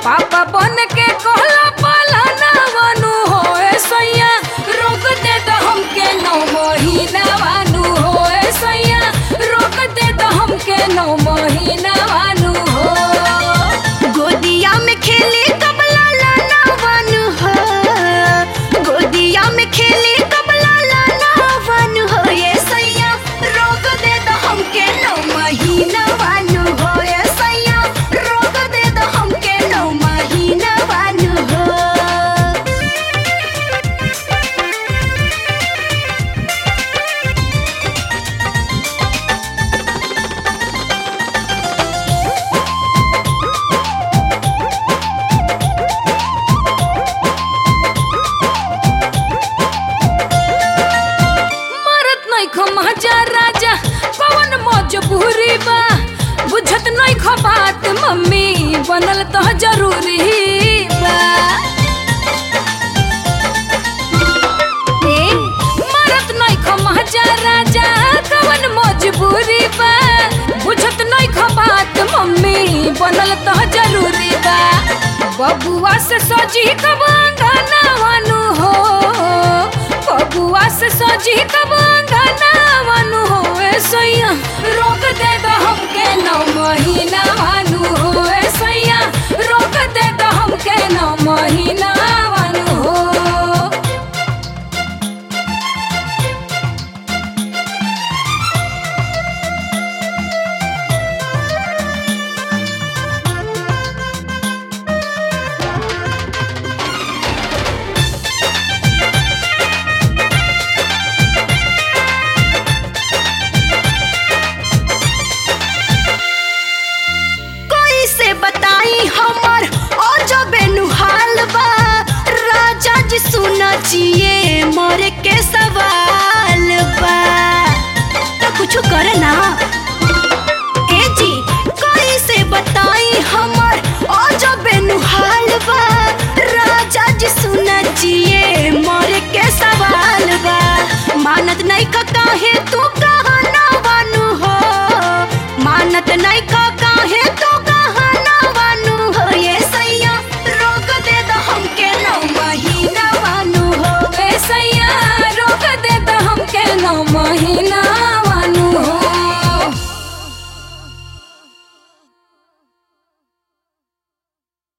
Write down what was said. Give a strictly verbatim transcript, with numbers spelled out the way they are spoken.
पापा बन के कहला पालाना वानु होए सैया रोक दे तो हमके नौ महीना वानु होए सैया रोक दे तो हमके नौ महीना वानु हो गोदिया में खेले कबला लाना वानु हो गोदिया में खेले कबला लाना वानु हो ये सैया रोक दे तो हमके नौ महीना वानु हो ये सैया रोक दे तो हमके नौ महीना वानु हो खमाजा राजा कौन मजबूरी बा बुझत नहीं खो बात मम्मी बनल तो जरूरी बा ए मरत नहीं खमाजा राजा कौन मजबूरी बा बुझत नहीं खो बात मम्मी बनल तो जरूरी बा बबुआ से सजी कब गाना वानु हो बबुआ से सजी कब गाना वानु होए सैया रोक दे तो हमके नौ महीना वानु होए सैया रोक दे तो हमके नौ महीना वानु हो बताई हमर और जो बेनुहाल बा राजा जी सुना चाहिए मोरे के सवाल बा तो कुछ करे ना।